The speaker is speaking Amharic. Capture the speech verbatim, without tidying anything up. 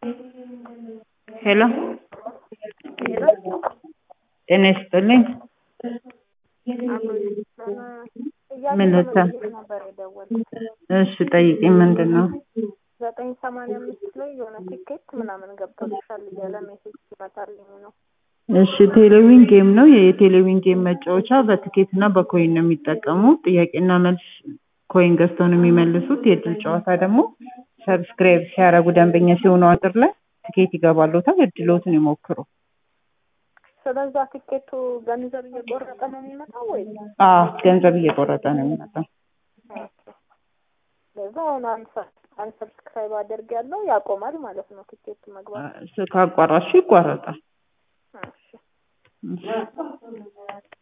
ሄሎ ጤና ይስጥልኝ። ምን ልታ? እሺ ጠይቂኝ። ምንድነው? ዘጠኝ ሰማንያ አምስት ላይ የሆነ ቲኬት ምናምን ገብቶልሻል እያለ ሜሴጅ ሲመጣልኝ ነው። እሺ ቴሌዊን ጌም ነው። የቴሌዊን ጌም መጫወቻ በቲኬት እና በኮይን ነው የሚጠቀሙት። ጥያቄና መልስ ኮይን ገዝተው ነው የሚመልሱት። የእድል ጨዋታ ደግሞ ሰብስክራይብ ሲያደርጉ ደንበኛ ሲሆኑ አጥር ላይ ቲኬት ይገባሉታል። እድሎትን ይሞክሩ። ስለዛ ቲኬቱ ገንዘብ እየቆረጠ ነው የሚመጣው ወይ? አዎ ገንዘብ እየቆረጠ ነው የሚመጣው። ለዛ አሁን አንድ ሰብስክራይብ አድርጌያለሁ ያቆማል ማለት ነው ቲኬቱ መግባት። ካቋረጥሽ ይቋረጣል። እሺ